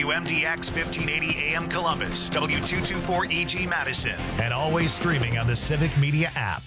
WMDX 1580 AM Columbus, W224EG Madison, and always streaming on the Civic Media app.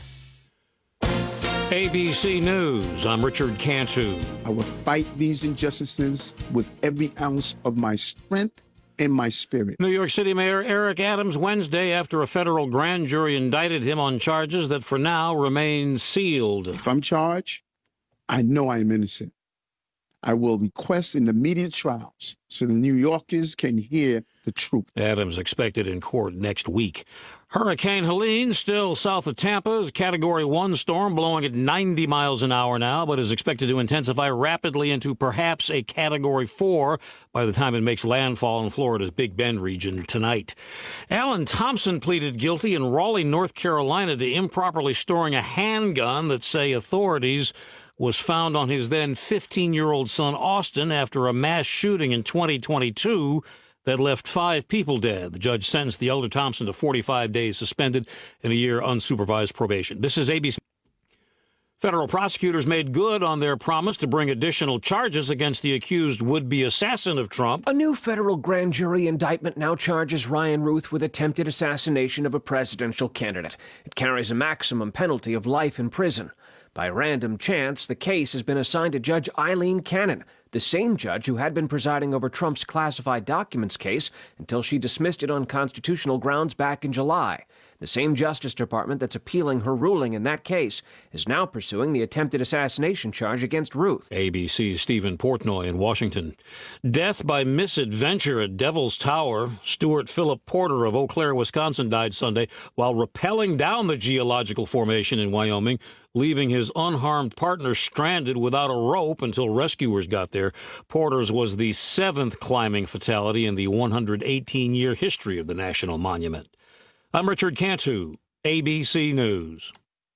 ABC News, I'm Richard Cantu. I will fight these injustices with every ounce of my strength and my spirit. New York City Mayor Eric Adams Wednesday after a federal grand jury indicted him on charges that for now remain sealed. If I'm charged, I know I am innocent. I will request an immediate trials so the New Yorkers can hear the truth. Adams expected in court next week. Hurricane Helene still south of Tampa is a Category 1 storm blowing at 90 miles an hour now, but is expected to intensify rapidly into perhaps a Category 4 by the time it makes landfall in Florida's Big Bend region tonight. Alan Thompson pleaded guilty in Raleigh, North Carolina to improperly storing a handgun that, say authorities, was found on his then 15-year-old son Austin after a mass shooting in 2022 that left 5 people dead. The judge sentenced the elder Thompson to 45 days suspended and a year unsupervised probation. This is ABC. Federal prosecutors made good on their promise to bring additional charges against the accused would-be assassin of Trump. A new federal grand jury indictment now charges Ryan Ruth with attempted assassination of a presidential candidate. It carries a maximum penalty of life in prison. By random chance, the case has been assigned to Judge Eileen Cannon, the same judge who had been presiding over Trump's classified documents case until she dismissed it on constitutional grounds back in July. The same Justice Department that's appealing her ruling in that case is now pursuing the attempted assassination charge against Ruth. ABC's Stephen Portnoy in Washington. Death by misadventure at Devil's Tower. Stuart Philip Porter of Eau Claire, Wisconsin, died Sunday while rappelling down the geological formation in Wyoming, leaving his unharmed partner stranded without a rope until rescuers got there. Porter's was the 7th climbing fatality in the 118-year history of the National Monument. I'm Richard Cantu, ABC News.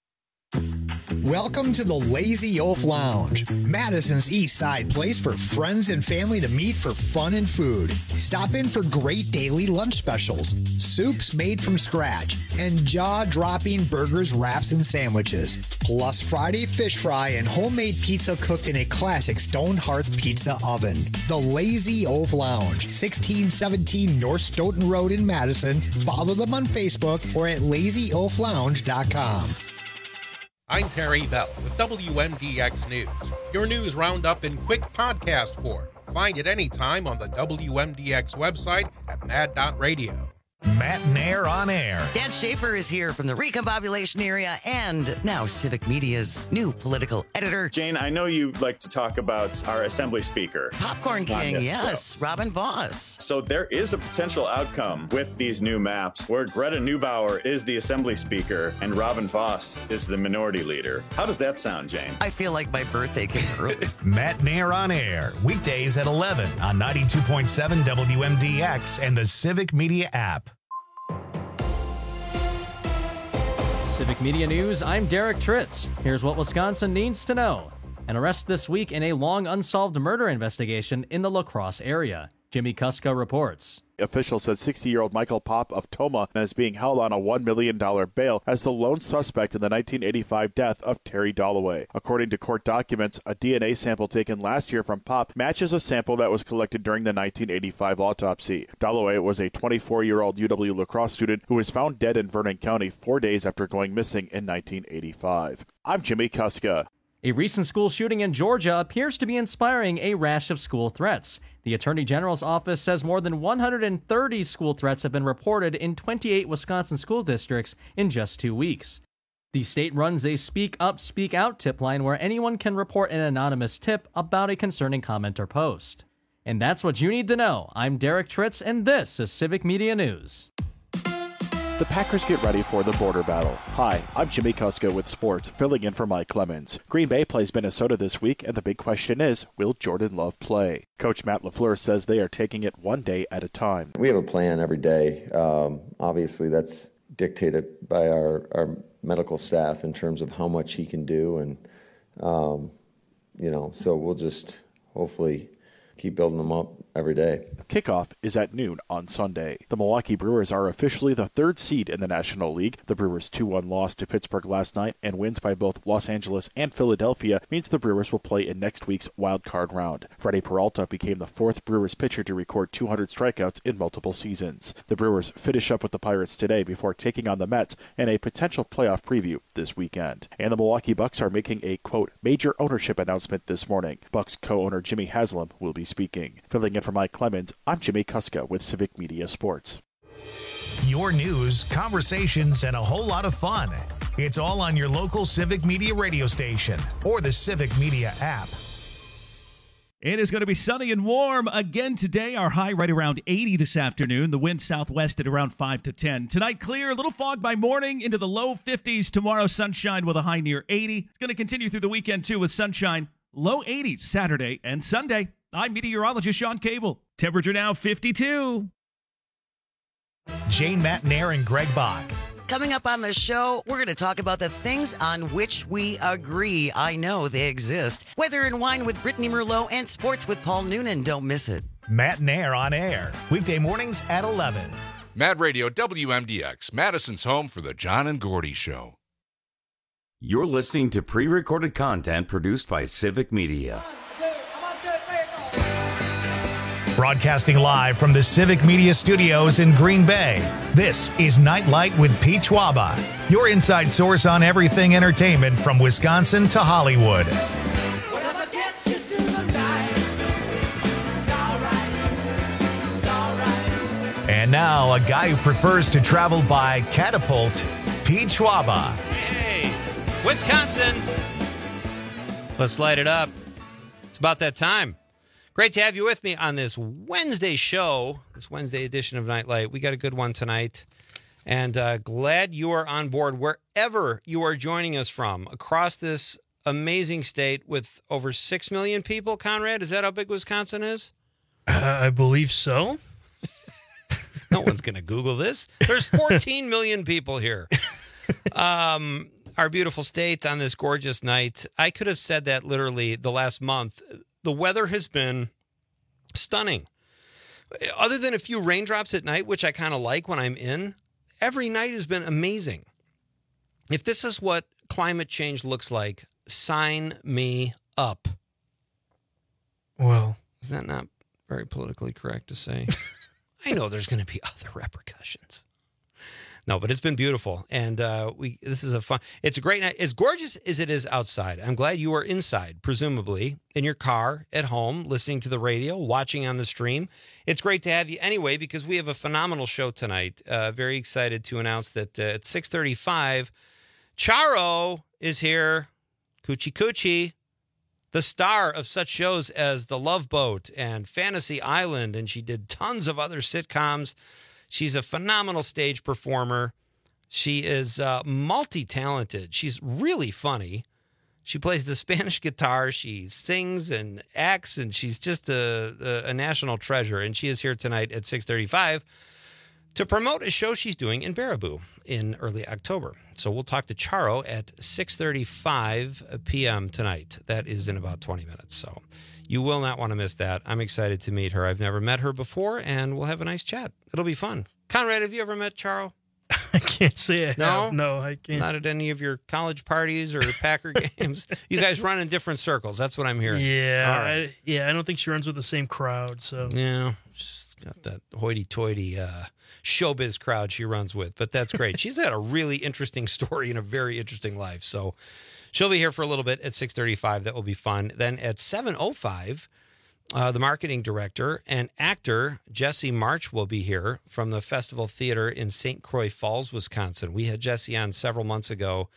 Welcome to the Lazy Oaf Lounge, Madison's East Side place for friends and family to meet for fun and food. Stop in for great daily lunch specials, soups made from scratch, and jaw-dropping burgers, wraps, and sandwiches. Plus Friday fish fry and homemade pizza cooked in a classic stone hearth pizza oven. The Lazy Oaf Lounge, 1617 North Stoughton Road in Madison. Follow them on Facebook or at lazyoaflounge.com. I'm Terry Bell with WMDX News, your news roundup in quick podcast form. Find it anytime on the WMDX website at mad.radio. Matt Nair on air. Dan Schaefer is here from the Recombobulation area and now Civic Media's new political editor. Jane, I know you like to talk about our Assembly Speaker. Popcorn King, yes, Robin Voss. So there is a potential outcome with these new maps where Greta Neubauer is the Assembly Speaker and Robin Voss is the Minority Leader. How does that sound, Jane? I feel like my birthday came early. Matt Nair on air, weekdays at 11 on 92.7 WMDX and the Civic Media app. Civic Media News, I'm Derek Tritz. Here's what Wisconsin needs to know. An arrest this week in a long unsolved murder investigation in the La Crosse area. Jimmy Kuska reports. Officials said 60-year-old Michael Popp of Toma is being held on a $1 million bail as the lone suspect in the 1985 death of Terry Dalloway. According to court documents, a DNA sample taken last year from Popp matches a sample that was collected during the 1985 autopsy. Dalloway was a 24-year-old UW La Crosse student who was found dead in Vernon County 4 days after going missing in 1985. I'm Jimmy Kuska. A recent school shooting in Georgia appears to be inspiring a rash of school threats. The Attorney General's office says more than 130 school threats have been reported in 28 Wisconsin school districts in just 2 weeks. The state runs a Speak Up, Speak Out tip line where anyone can report an anonymous tip about a concerning comment or post. And that's what you need to know. I'm Derek Tritz, and this is Civic Media News. The Packers get ready for the border battle. Hi, I'm Jimmy Kuska with sports, filling in for Mike Clemens. Green Bay plays Minnesota this week, and the big question is, will Jordan Love play? Coach Matt LaFleur says they are taking it one day at a time. We have a plan every day. Obviously, that's dictated by our medical staff in terms of how much he can do. And, so we'll just hopefully keep building them up every day. Kickoff is at noon on Sunday. The Milwaukee Brewers are officially the third seed in the National League. The Brewers' 2-1 loss to Pittsburgh last night and wins by both Los Angeles and Philadelphia means the Brewers will play in next week's wild card round. Freddie Peralta became the fourth Brewers pitcher to record 200 strikeouts in multiple seasons. The Brewers finish up with the Pirates today before taking on the Mets in a potential playoff preview this weekend. And the Milwaukee Bucks are making a, quote, major ownership announcement this morning. Bucks co-owner Jimmy Haslam will be speaking. Filling in for Mike Clemens, I'm Jimmy Kuska with Civic Media Sports. Your news, conversations, and a whole lot of fun. It's all on your local Civic Media radio station or the Civic Media app. It is going to be sunny and warm again today. Our high right around 80 this afternoon. The wind southwest at around 5 to 10. Tonight, clear, a little fog by morning into the low 50s. Tomorrow, sunshine with a high near 80. It's going to continue through the weekend, too, with sunshine. Low 80s Saturday and Sunday. I'm meteorologist Sean Cable. Temperature now 52. Jane Matnair and Greg Bach. Coming up on the show, we're going to talk about the things on which we agree. I know they exist. Weather and Wine with Brittany Merlot and Sports with Paul Noonan. Don't miss it. Matnair on air. Weekday mornings at 11. Mad Radio WMDX, Madison's home for the John and Gordy Show. You're listening to pre-recorded content produced by Civic Media. Broadcasting live from the Civic Media Studios in Green Bay, this is Nightlight with Pete Schwaba, your inside source on everything entertainment from Wisconsin to Hollywood. And now, a guy who prefers to travel by catapult, Pete Schwaba. Hey, Wisconsin. Let's light it up. It's about that time. Great to have you with me on this Wednesday show, this Wednesday edition of Nightlight. We got a good one tonight, and glad you are on board wherever you are joining us from across this amazing state with over 6 million people. Conrad, is that how big Wisconsin is? I believe so. No one's going to Google this. There's 14 million people here. Our beautiful state on this gorgeous night. I could have said that literally the last month. The weather has been stunning. Other than a few raindrops at night, which I kind of like when I'm in, every night has been amazing. If this is what climate change looks like, sign me up. Well, is that not very politically correct to say? I know there's going to be other repercussions. No, but it's been beautiful, and this is it's a great night. As gorgeous as it is outside, I'm glad you are inside, presumably, in your car, at home, listening to the radio, watching on the stream. It's great to have you anyway, because we have a phenomenal show tonight. Very excited to announce that at 6:35, Charo is here, Coochie Coochie, the star of such shows as The Love Boat and Fantasy Island, and she did tons of other sitcoms. She's a phenomenal stage performer. She is multi-talented. She's really funny. She plays the Spanish guitar. She sings and acts, and she's just a national treasure. And she is here tonight at 6:35 to promote a show she's doing in Baraboo in early October. So we'll talk to Charo at 6:35 p.m. tonight. That is in about 20 minutes. So you will not want to miss that. I'm excited to meet her. I've never met her before, and we'll have a nice chat. It'll be fun. Conrad, have you ever met Charo? I can't say I have. No, I can't. Not at any of your college parties or Packer games? You guys run in different circles. That's what I'm hearing. Yeah, all right. I don't think she runs with the same crowd. So yeah, she's got that hoity-toity showbiz crowd she runs with. But that's great. She's had a really interesting story and a very interesting life. So she'll be here for a little bit at 6:35. That will be fun. Then at 7:05, the marketing director and actor Jesse March will be here from the Festival Theater in St. Croix Falls, Wisconsin. We had Jesse on several months ago,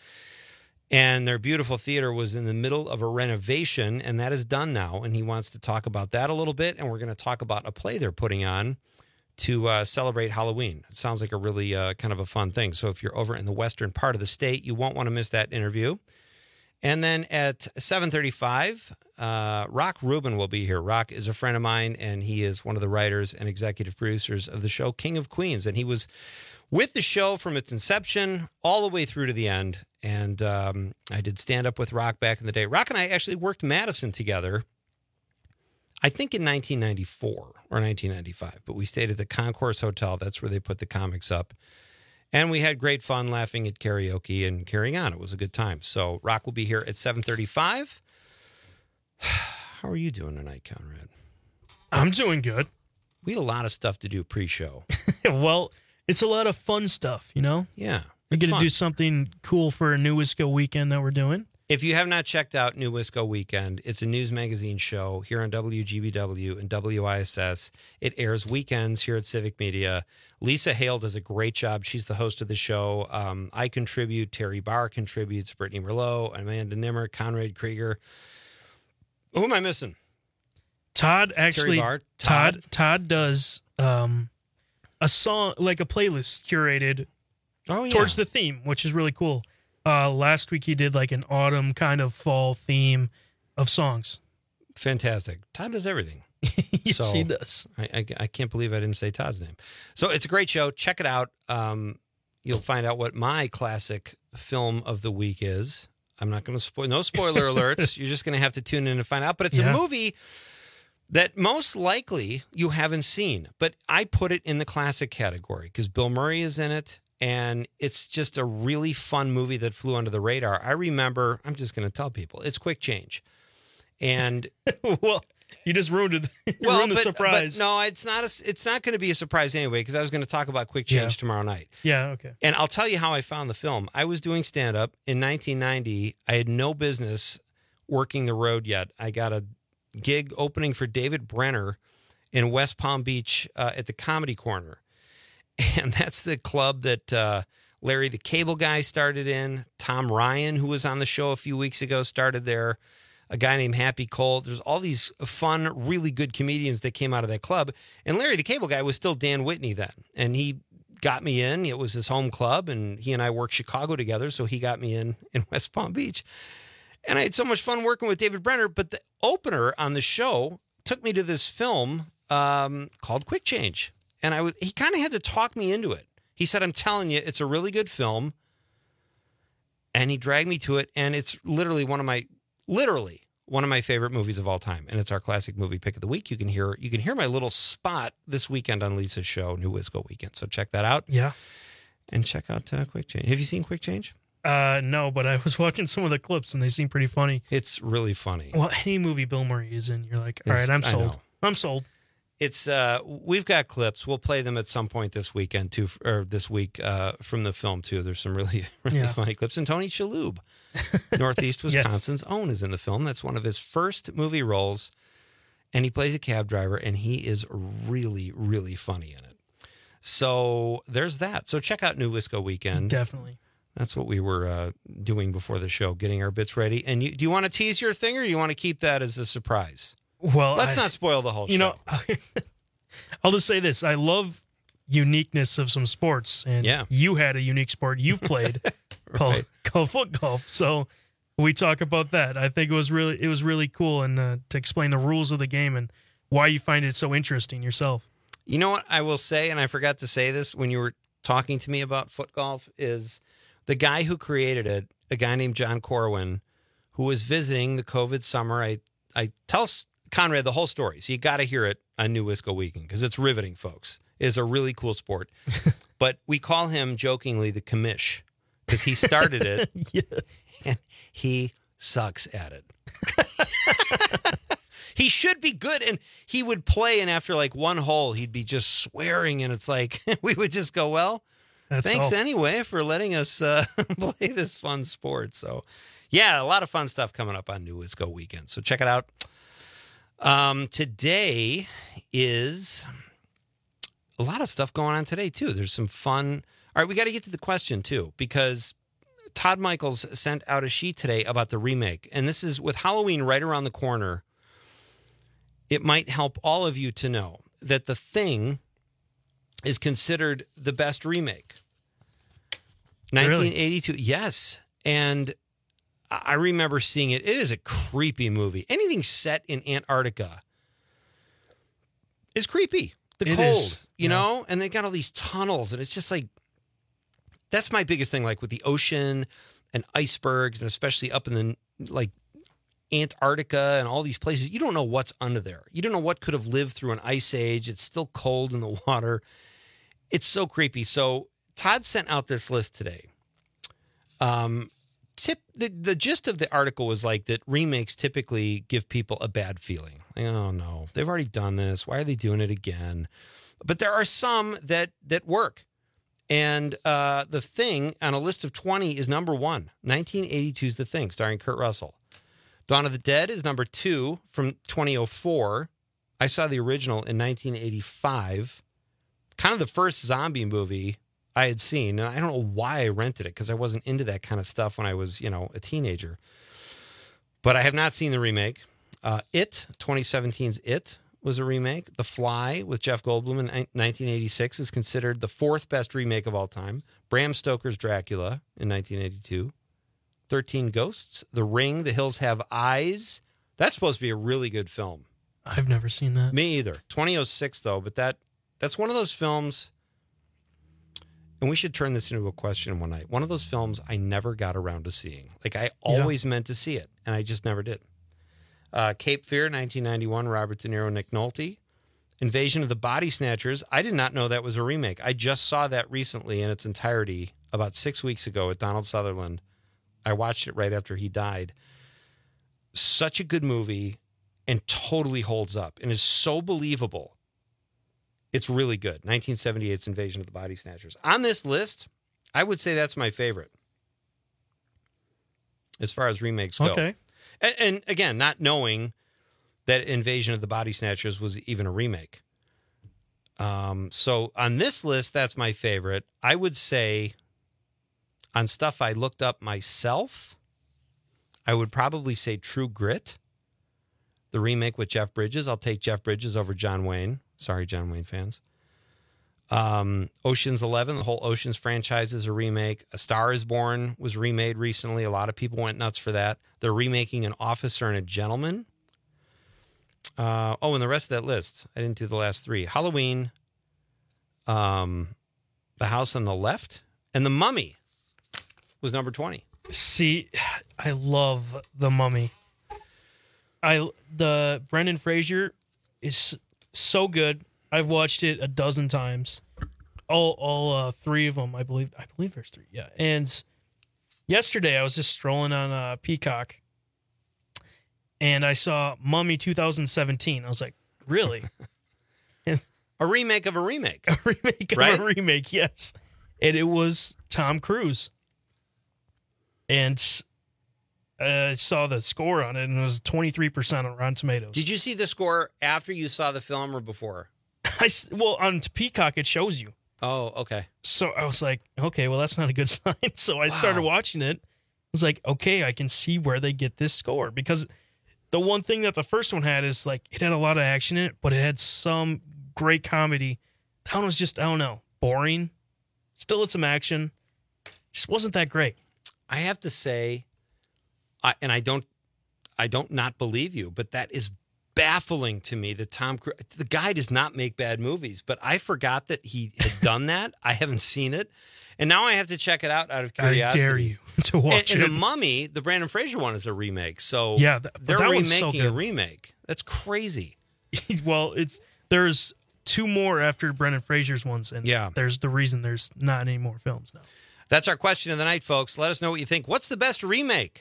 and their beautiful theater was in the middle of a renovation, and that is done now, and he wants to talk about that a little bit, and we're going to talk about a play they're putting on to celebrate Halloween. It sounds like a really kind of a fun thing. So if you're over in the western part of the state, you won't want to miss that interview. And then at 7:35, Rock Rubin will be here. Rock is a friend of mine, and he is one of the writers and executive producers of the show King of Queens. And he was with the show from its inception all the way through to the end. And I did stand up with Rock back in the day. Rock and I actually worked Madison together I think in 1994 or 1995, but we stayed at the Concourse Hotel. That's where they put the comics up. And we had great fun laughing at karaoke and carrying on. It was a good time. So Rock will be here at 7:35. How are you doing tonight, Conrad? I'm doing good. We had a lot of stuff to do pre-show. Well, it's a lot of fun stuff, you know? Yeah. We're it's going to fun. do something cool for a New Wisco weekend that we're doing. If you have not checked out New Wisco Weekend, it's a news magazine show here on WGBW and WISS. It airs weekends here at Civic Media. Lisa Hale does a great job. She's the host of the show. I contribute. Terry Barr contributes. Brittany Merlot, Amanda Nimmer, Conrad Krieger. Who am I missing? Todd actually. Terry Barr, Todd does a song, like a playlist curated towards the theme, which is really cool. Last week he did like an autumn kind of fall theme of songs. Fantastic. Todd does everything. Yes, he does. I can't believe I didn't say Todd's name. So it's a great show. Check it out. You'll find out what my classic film of the week is. I'm not going to spoil. No spoiler alerts. You're just going to have to tune in and find out. But it's a movie that most likely you haven't seen. But I put it in the classic category because Bill Murray is in it. And it's just a really fun movie that flew under the radar. I remember, I'm just going to tell people, it's Quick Change. And well, you just ruined it. You ruined the surprise. But no, it's not going to be a surprise anyway, because I was going to talk about Quick Change tomorrow night. Yeah, okay. And I'll tell you how I found the film. I was doing stand-up in 1990. I had no business working the road yet. I got a gig opening for David Brenner in West Palm Beach at the Comedy Corner. And that's the club that Larry the Cable Guy started in. Tom Ryan, who was on the show a few weeks ago, started there. A guy named Happy Cole. There's all these fun, really good comedians that came out of that club. And Larry the Cable Guy was still Dan Whitney then. And he got me in. It was his home club. And he and I worked Chicago together. So he got me in West Palm Beach. And I had so much fun working with David Brenner. But the opener on the show took me to this film called Quick Change. And he kind of had to talk me into it. He said, I'm telling you, it's a really good film. And he dragged me to it. And it's literally one of my favorite movies of all time. And it's our classic movie pick of the week. You can hear my little spot this weekend on Lisa's show, New Wisco Weekend. So check that out. Yeah. And check out Quick Change. Have you seen Quick Change? No, but I was watching some of the clips and they seem pretty funny. It's really funny. Well, any movie Bill Murray is in, you're like, all right, I'm sold. I'm sold. It's we've got clips. We'll play them at some point this weekend too, or this week from the film too. There's some really funny clips. And Tony Shalhoub, Northeast Wisconsin's own, is in the film. That's one of his first movie roles, and he plays a cab driver, and he is really, really funny in it. So there's that. So check out New Wisco Weekend. Definitely. That's what we were doing before the show, getting our bits ready. And do you want to tease your thing, or do you want to keep that as a surprise? Well, let's not spoil the whole show. You know, I'll just say this. I love uniqueness of some sports. And you had a unique sport you've played called foot golf. So we talk about that. I think it was really cool and to explain the rules of the game and why you find it so interesting yourself. You know what I will say, and I forgot to say this when you were talking to me about foot golf, is the guy who created it, a guy named John Corwin, who was visiting the COVID summer. I tell Conrad the whole story, so you got to hear it on New Wisco Weekend because it's riveting, folks. It's a really cool sport. But we call him jokingly the commish because he started it and he sucks at it. He should be good, and he would play, and after like one hole, he'd be just swearing, and it's like we would just go, well, thanks anyway for letting us play this fun sport. So, yeah, a lot of fun stuff coming up on New Wisco Weekend. So check it out. Today is a lot of stuff going on today, too. There's some fun. All right, we got to get to the question, too, because Todd Michaels sent out a sheet today about the remake. And this is with Halloween right around the corner. It might help all of you to know that The Thing is considered the best remake. 1982. Really? Yes. And I remember seeing it. It is a creepy movie. Anything set in Antarctica is creepy. The cold, you know? And they got all these tunnels, and it's just like, that's my biggest thing, like with the ocean and icebergs, and especially up in the, like, Antarctica and all these places. You don't know what's under there. You don't know what could have lived through an ice age. It's still cold in the water. It's so creepy. So Todd sent out this list today. The gist of the article was like that remakes typically give people a bad feeling. Like, oh no, they've already done this. Why are they doing it again? But there are some that work. And The Thing on a list of 20 is number 1. 1982's The Thing, starring Kurt Russell. Dawn of the Dead is number 2 from 2004. I saw the original in 1985. Kind of the first zombie movie I had seen. And I don't know why I rented it, because I wasn't into that kind of stuff when I was, a teenager. But I have not seen the remake. 2017's It was a remake. The Fly with Jeff Goldblum in 1986 is considered the 4th best remake of all time. Bram Stoker's Dracula in 1982. 13 Ghosts. The Ring, The Hills Have Eyes. That's supposed to be a really good film. I've never seen that. Me either. 2006 though, but that's one of those films, and we should turn this into a question one night. One of those films I never got around to seeing. Like I always meant to see it, and I just never did. Cape Fear, 1991, Robert De Niro, Nick Nolte. Invasion of the Body Snatchers. I did not know that was a remake. I just saw that recently in its entirety about 6 weeks ago with Donald Sutherland. I watched it right after he died. Such a good movie and totally holds up and is so believable. It's really good. 1978's Invasion of the Body Snatchers. On this list, I would say that's my favorite as far as remakes go. Okay. And again, not knowing that Invasion of the Body Snatchers was even a remake. So on this list, that's my favorite. I would say on stuff I looked up myself, I would probably say True Grit, the remake with Jeff Bridges. I'll take Jeff Bridges over John Wayne. Sorry, John Wayne fans. Ocean's 11, the whole Ocean's franchise is a remake. A Star is Born was remade recently. A lot of people went nuts for that. They're remaking An Officer and a Gentleman. And the rest of that list, I didn't do the last 3. Halloween, The House on the Left, and The Mummy was number 20. See, I love The Mummy. The Brendan Fraser is so good. I've watched it a dozen times. All 3 of them, I believe there's 3. Yeah. And yesterday I was just strolling on Peacock and I saw Mummy 2017. I was like, really? A remake of a remake. A remake of a remake, yes. And it was Tom Cruise. And I saw the score on it, and it was 23% on Rotten Tomatoes. Did you see the score after you saw the film or before? On Peacock, it shows you. Oh, okay. So I was like, okay, well, that's not a good sign. So I started watching it. I was like, okay, I can see where they get this score. Because the one thing that the first one had is, like, it had a lot of action in it, but it had some great comedy. That one was just, I don't know, boring. Still had some action. Just wasn't that great. I have to say, I don't not believe you, but that is baffling to me that Tom Cruise, the guy does not make bad movies, but I forgot that he had done that. I haven't seen it. And now I have to check it out of curiosity. I dare you to watch it. And The Mummy, the Brandon Fraser one is a remake. So yeah, they're that remaking a remake. That's crazy. Well, there's 2 more after Brendan Fraser's ones. And there's the reason there's not any more films now. That's our question of the night, folks. Let us know what you think. What's the best remake?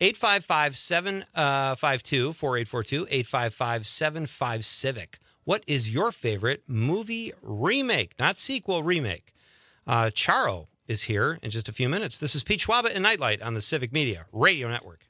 855-752-4842, 855-75-CIVIC. What is your favorite movie remake? Not sequel, remake. Charo is here in just a few minutes. This is Pete Schwaba and Nightlight on the Civic Media Radio Network.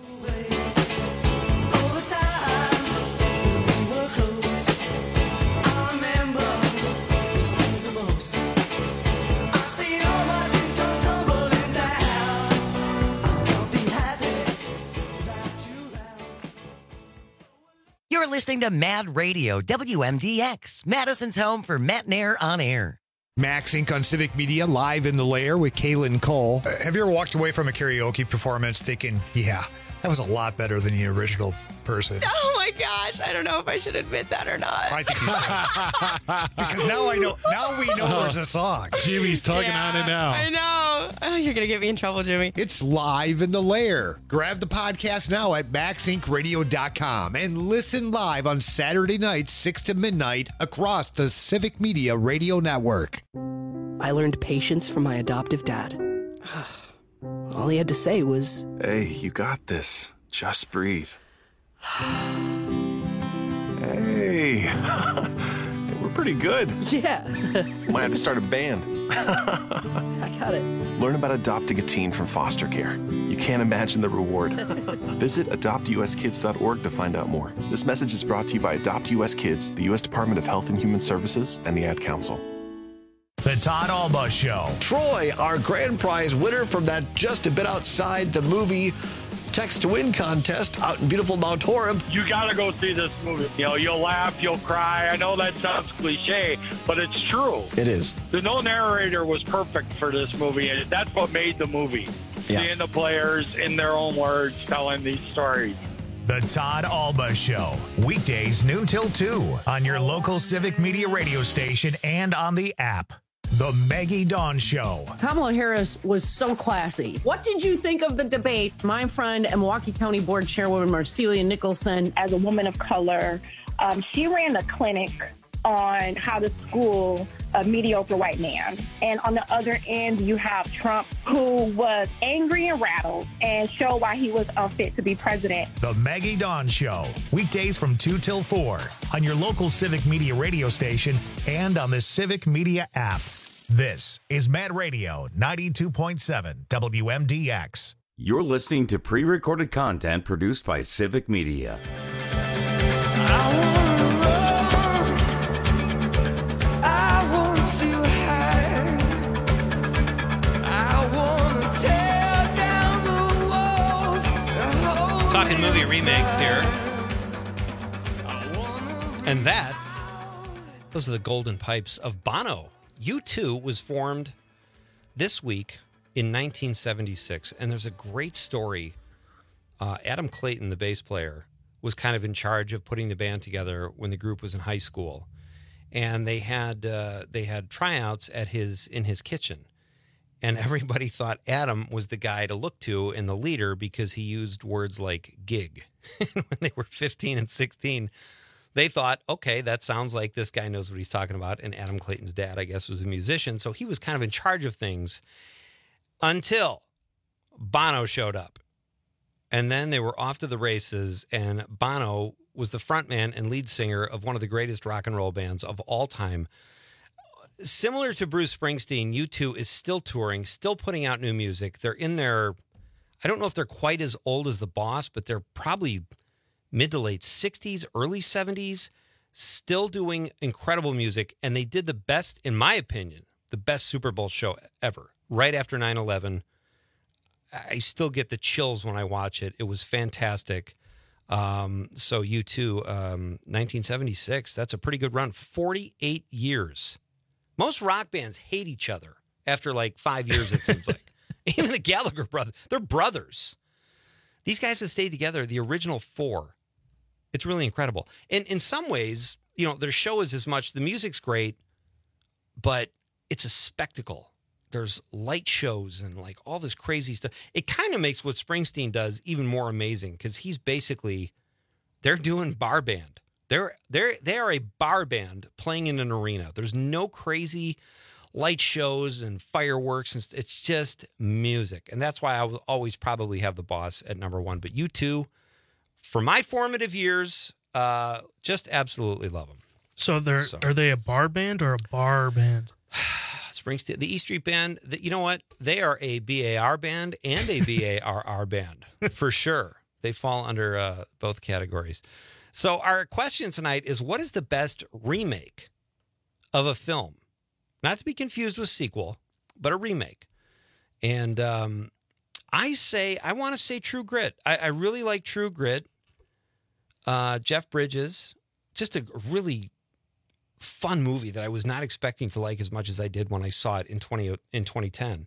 You're listening to Mad Radio, WMDX, Madison's home for Matt and Air on air. Max Inc. on Civic Media, live in the lair with Kaylin Cole. Have you ever walked away from a karaoke performance thinking, yeah, that was a lot better than the original person? Oh my gosh, I don't know if I should admit that or not. I think you should. Because now we know there's a song. Jimmy's tugging on it now. I know. Oh, you're going to get me in trouble, Jimmy. It's Live in the Lair. Grab the podcast now at MaxIncRadio.com and listen live on Saturday nights, 6 to midnight, across the Civic Media Radio Network. I learned patience from my adoptive dad. All he had to say was, "Hey, you got this. Just breathe." Hey, we're pretty good. Yeah. Might have to start a band. I got it. Learn about adopting a teen from foster care. You can't imagine the reward. Visit adoptuskids.org to find out more. This message is brought to you by Adopt US Kids, the U.S. Department of Health and Human Services, and the Ad Council. The Todd Alba Show. Troy, our grand prize winner from that Just a Bit Outside the Movie Text to Win contest out in beautiful Mount Horeb. You got to go see this movie. You know, you'll laugh, you'll cry. I know that sounds cliche, but it's true. It is. The no narrator was perfect for this movie, and that's what made the movie. Yeah. Seeing the players in their own words telling these stories. The Todd Alba Show. Weekdays noon till 2 on your local Civic Media radio station and on the app. The Maggie Dawn Show. Kamala Harris was so classy. What did you think of the debate? My friend and Milwaukee County Board Chairwoman Marcelia Nicholson. As a woman of color, she ran a clinic on how to school a mediocre white man. And on the other end, you have Trump, who was angry and rattled and showed why he was unfit to be president. The Maggie Dawn Show. Weekdays from 2 till 4 on your local Civic Media radio station and on the Civic Media app. This is Mad Radio 92.7 WMDX. You're listening to pre-recorded content produced by Civic Media. Talking movie remakes here. And those are the Golden Pipes of Bono. U2 was formed this week in 1976, and there's a great story. Adam Clayton, the bass player, was kind of in charge of putting the band together when the group was in high school, and they had tryouts in his kitchen, and everybody thought Adam was the guy to look to and the leader because he used words like gig. When they were 15 and 16. They thought, okay, that sounds like this guy knows what he's talking about. And Adam Clayton's dad, I guess, was a musician. So he was kind of in charge of things until Bono showed up. And then they were off to the races. And Bono was the frontman and lead singer of one of the greatest rock and roll bands of all time. Similar to Bruce Springsteen, U2 is still touring, still putting out new music. They're in their, I don't know if they're quite as old as the Boss, but they're probably mid to late 60s, early 70s, still doing incredible music. And they did the best, in my opinion, the best Super Bowl show ever, right after 9/11. I still get the chills when I watch it. It was fantastic. So U2, 1976, that's a pretty good run. 48 years. Most rock bands hate each other after like 5 years, it seems like. Even the Gallagher brothers, they're brothers. These guys have stayed together, the original four. It's really incredible. And in some ways, you know, their show is as much, the music's great, but it's a spectacle. There's light shows and like all this crazy stuff. It kind of makes what Springsteen does even more amazing because he's basically, they're doing bar band. They are a bar band playing in an arena. There's no crazy light shows and fireworks. And it's just music. And that's why I will always probably have the Boss at number one. But U2, for my formative years, just absolutely love them. So are they a bar band or a bar band? Springsteen, the E Street Band, you know what? They are a BAR band and a BARR band, for sure. They fall under both categories. So our question tonight is, what is the best remake of a film? Not to be confused with sequel, but a remake. And I want to say True Grit. I really like True Grit. Jeff Bridges, just a really fun movie that I was not expecting to like as much as I did when I saw it in 2010.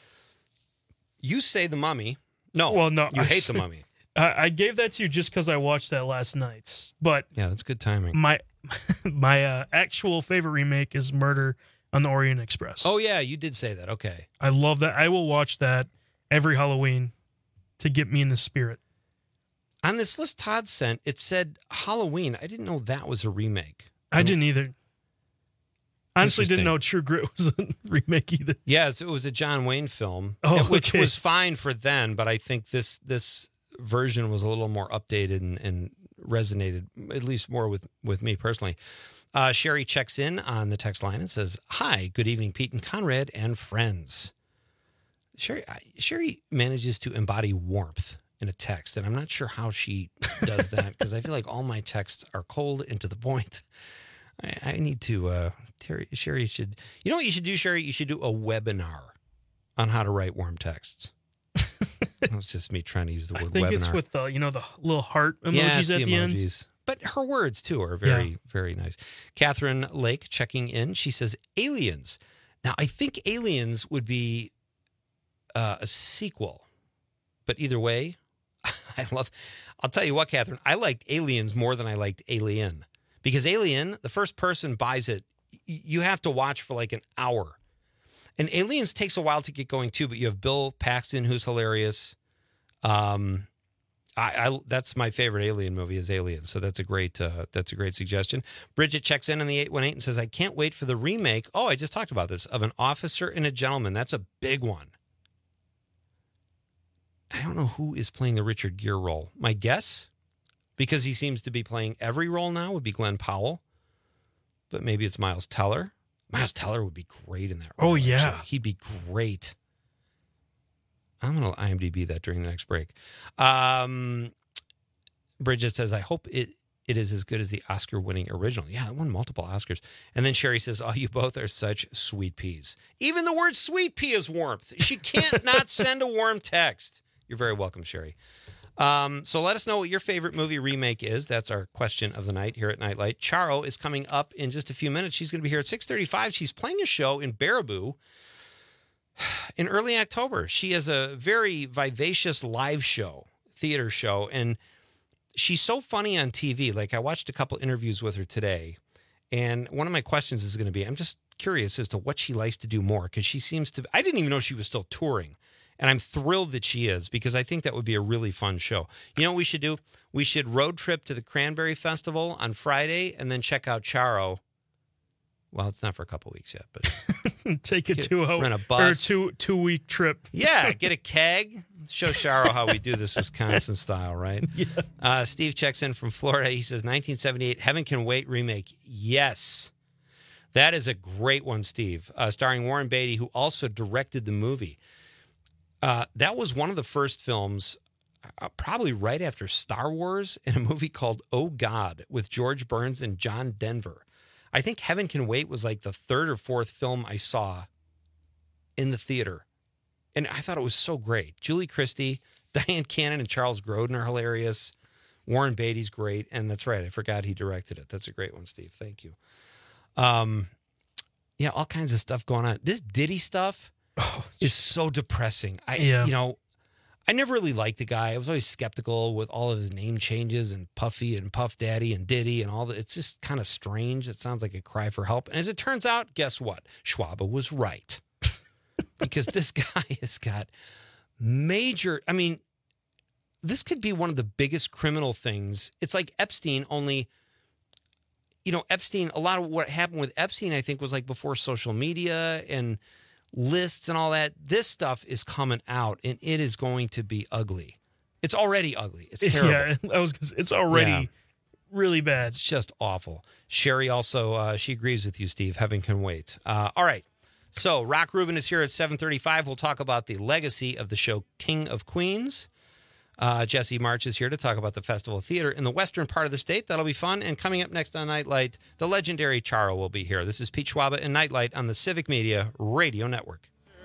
You say The Mummy. No, well, no, you hate The Mummy. I gave that to you just because I watched that last night. But yeah, that's good timing. My actual favorite remake is Murder on the Orient Express. Oh, yeah, you did say that. Okay. I love that. I will watch that every Halloween to get me in the spirit. On this list Todd sent, it said Halloween. I didn't know that was a remake. I didn't either. Honestly, didn't know True Grit was a remake either. Yes, it was a John Wayne film, which okay. was fine for then, but I think this version was a little more updated and resonated, at least more with me personally. Sherry checks in on the text line and says, "Hi, good evening, Pete and Conrad and friends." Sherry manages to embody warmth in a text, and I'm not sure how she does that because I feel like all my texts are cold and to the point. I need to, Sherry should, you know what you should do, Sherry? You should do a webinar on how to write warm texts. That was just me trying to use the word webinar. I think it's with the little heart emojis at the end. But her words, too, are very, very nice. Catherine Lake checking in. She says, Aliens. Now, I think Aliens would be a sequel. But either way, I'll tell you what, Catherine, I liked Aliens more than I liked Alien. Because Alien, the first person buys it, you have to watch for like an hour. And Aliens takes a while to get going too, but you have Bill Paxton, who's hilarious. That's my favorite Alien movie is Alien, so that's a great suggestion. Bridget checks in on the 818 and says, "I can't wait for the remake." Oh, I just talked about this, of An Officer and a Gentleman. That's a big one. I don't know who is playing the Richard Gere role. My guess, because he seems to be playing every role now, would be Glenn Powell. But maybe it's Miles Teller. Miles Teller would be great in that role. Oh, yeah. Actually. He'd be great. I'm going to IMDb that during the next break. Bridget says, "I hope it is as good as the Oscar-winning original." Yeah, it won multiple Oscars. And then Sherry says, "Oh, you both are such sweet peas." Even the word sweet pea is warmth. She can't not send a warm text. You're very welcome, Sherry. So let us know what your favorite movie remake is. That's our question of the night here at Nightlight. Charo is coming up in just a few minutes. She's going to be here at 6:35. She's playing a show in Baraboo in early October. She has a very vivacious live show, theater show, and she's so funny on TV. Like, I watched a couple interviews with her today, and one of my questions is going to be, I'm just curious as to what she likes to do more, because she seems to, I didn't even know she was still touring. And I'm thrilled that she is, because I think that would be a really fun show. You know what we should do? We should road trip to the Cranberry Festival on Friday and then check out Charo. Well, it's not for a couple weeks yet, but take a 2 hour rent a bus or 2 week trip. Yeah, get a keg. Show Charo how we do this Wisconsin style, right? Yeah. Steve checks in from Florida. He says 1978 Heaven Can Wait remake. Yes. That is a great one, Steve. Starring Warren Beatty, who also directed the movie. That was one of the first films, probably right after Star Wars, in a movie called Oh God with George Burns and John Denver. I think Heaven Can Wait was like the third or fourth film I saw in the theater. And I thought it was so great. Julie Christie, Diane Cannon, and Charles Grodin are hilarious. Warren Beatty's great. And that's right, I forgot he directed it. That's a great one, Steve. Thank you. Yeah, all kinds of stuff going on. This Diddy stuff is so depressing. I never really liked the guy. I was always skeptical with all of his name changes and Puffy and Puff Daddy and Diddy and all that. It's just kind of strange. It sounds like a cry for help. And as it turns out, guess what? Schwaba was right. Because this guy has got major, I mean, this could be one of the biggest criminal things. It's like Epstein, only, you know, Epstein, a lot of what happened with Epstein, I think, was like before social media and lists and all that. This stuff is coming out, and it is going to be ugly. It's already ugly. It's terrible. Yeah, it's already really bad. It's just awful. Sherry also, she agrees with you, Steve. Heaven Can Wait. All right. So Rock Rubin is here at 7:35. We'll talk about the legacy of the show King of Queens. Jesse March is here to talk about the Festival Theater in the western part of the state. That'll be fun. And coming up next on Nightlight, the legendary Charo will be here. This is Pete Schwaba and Nightlight on the Civic Media Radio Network.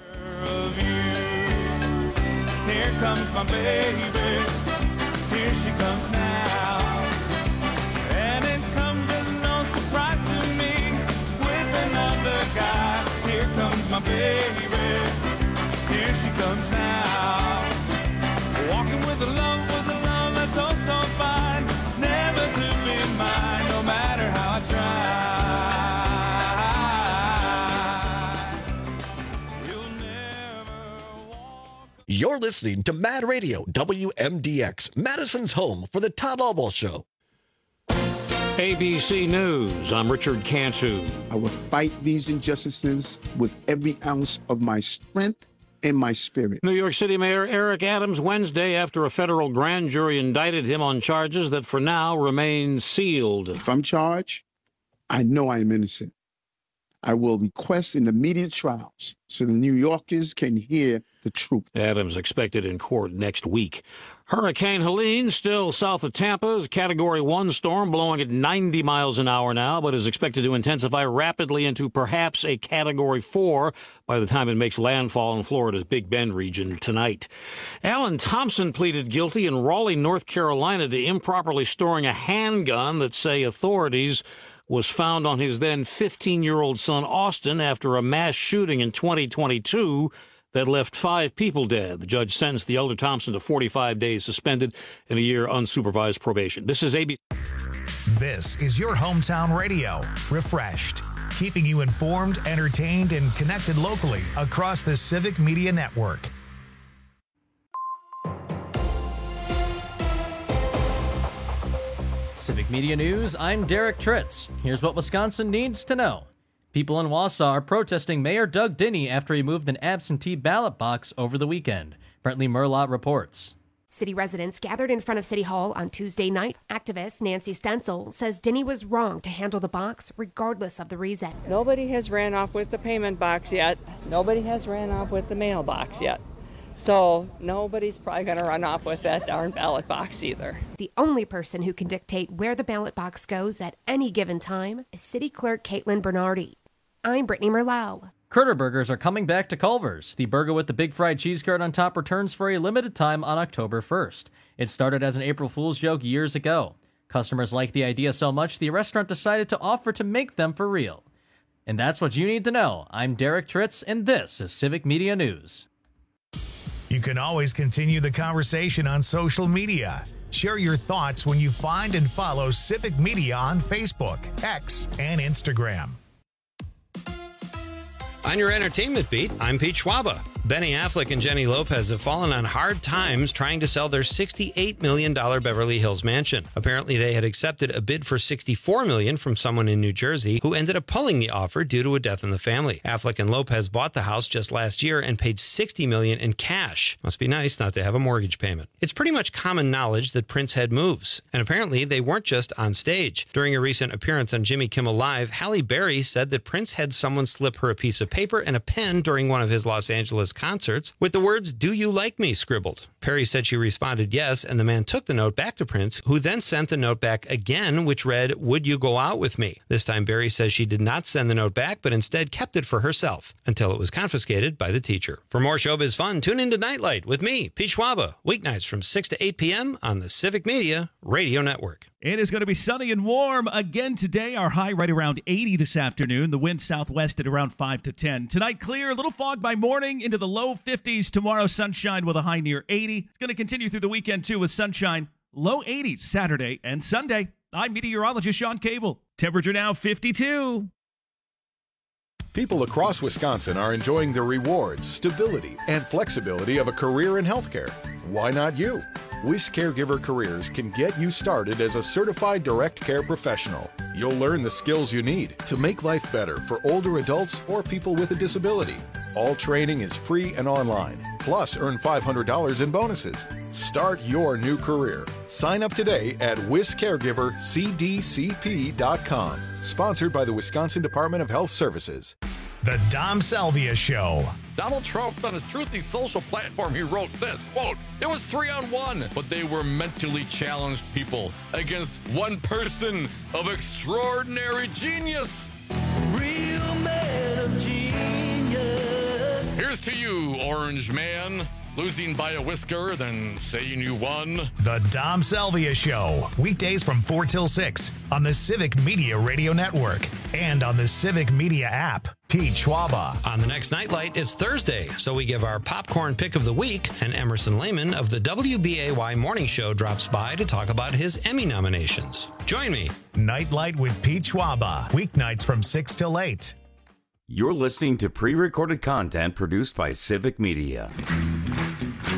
Here comes my baby. Here she comes now. And it comes as no surprise to me with another guy. Here comes my baby. Here she comes now. Walking with a love that's oh so fine. Never to be mine, no matter how I You're listening to Mad Radio, WMDX, Madison's home for the Todd Albaugh Show. ABC News, I'm Richard Cantu. I will fight these injustices with every ounce of my strength and my spirit. New York City Mayor Eric Adams Wednesday after a federal grand jury indicted him on charges that for now remain sealed. If I'm charged, I know I am innocent. I will request an immediate trials so the New Yorkers can hear the truth. Adams expected in court next week. Hurricane Helene, still south of Tampa, is a Category 1 storm blowing at 90 miles an hour now, but is expected to intensify rapidly into perhaps a Category 4 by the time it makes landfall in Florida's Big Bend region tonight. Alan Thompson pleaded guilty in Raleigh, North Carolina, to improperly storing a handgun that, say authorities, was found on his then 15-year-old son Austin after a mass shooting in 2022 that left 5 people dead. The judge sentenced the elder Thompson to 45 days suspended and a year unsupervised probation. This is ABC. This is your hometown radio, refreshed, keeping you informed, entertained, and connected locally across the Civic Media Network. Civic Media News, I'm Derek Tritz. Here's what Wisconsin needs to know. People in Wausau are protesting Mayor Doug Dinney after he moved an absentee ballot box over the weekend. Brentley Murlaugh reports. City residents gathered in front of City Hall on Tuesday night. Activist Nancy Stencil says Dinney was wrong to handle the box regardless of the reason. Nobody has ran off with the payment box yet. Nobody has ran off with the mailbox yet. So nobody's probably going to run off with that darn ballot box either. The only person who can dictate where the ballot box goes at any given time is City Clerk Caitlin Bernardi. I'm Brittany Merlau. Critter Burgers are coming back to Culver's. The burger with the big fried cheese curd on top returns for a limited time on October 1st. It started as an April Fool's joke years ago. Customers liked the idea so much, the restaurant decided to offer to make them for real. And that's what you need to know. I'm Derek Tritz, and this is Civic Media News. You can always continue the conversation on social media. Share your thoughts when you find and follow Civic Media on Facebook, X, and Instagram. On your entertainment beat, I'm Pete Schwaba. Benny Affleck and Jenny Lopez have fallen on hard times trying to sell their $68 million Beverly Hills mansion. Apparently, they had accepted a bid for $64 million from someone in New Jersey who ended up pulling the offer due to a death in the family. Affleck and Lopez bought the house just last year and paid $60 million in cash. Must be nice not to have a mortgage payment. It's pretty much common knowledge that Prince had moves, and apparently they weren't just on stage. During a recent appearance on Jimmy Kimmel Live, Halle Berry said that Prince had someone slip her a piece of paper and a pen during one of his Los Angeles concerts with the words, "Do you like me?" scribbled. Perry said she responded yes, and the man took the note back to Prince, who then sent the note back again, which read, "Would you go out with me?" This time Berry says she did not send the note back, but instead kept it for herself until it was confiscated by the teacher. For more showbiz fun, tune into Nightlight with me, Pete Schwaba, weeknights from 6 to 8 p.m. on the Civic Media Radio Network. It is going to be sunny and warm again today. Our high right around 80 this afternoon. The wind southwest at around 5 to 10. Tonight, clear, a little fog by morning into the low 50s. Tomorrow, sunshine with a high near 80. It's going to continue through the weekend, too, with sunshine. Low 80s Saturday and Sunday. I'm meteorologist Sean Cable. Temperature now 52. People across Wisconsin are enjoying the rewards, stability, and flexibility of a career in healthcare. Why not you? Wish Caregiver Careers can get you started as a certified direct care professional. You'll learn the skills you need to make life better for older adults or people with a disability. All training is free and online. Plus, earn $500 in bonuses. Start your new career. Sign up today at WisCaregiverCDCP.com. Sponsored by the Wisconsin Department of Health Services. The Dom Salvia Show. Donald Trump, on his Truthy social platform, he wrote this, quote, "It was 3-on-1, but they were mentally challenged people against one person of extraordinary genius." Real man of genius. Here's to you, Orange Man. Losing by a whisker, then saying you won. The Dom Salvia Show. Weekdays from 4 till 6 on the Civic Media Radio Network and on the Civic Media app. Pete Schwaba. On the next Nightlight, it's Thursday, so we give our popcorn pick of the week, and Emerson Lehman of the WBAY Morning Show drops by to talk about his Emmy nominations. Join me. Nightlight with Pete Schwaba. Weeknights from 6 till 8. You're listening to pre-recorded content produced by Civic Media.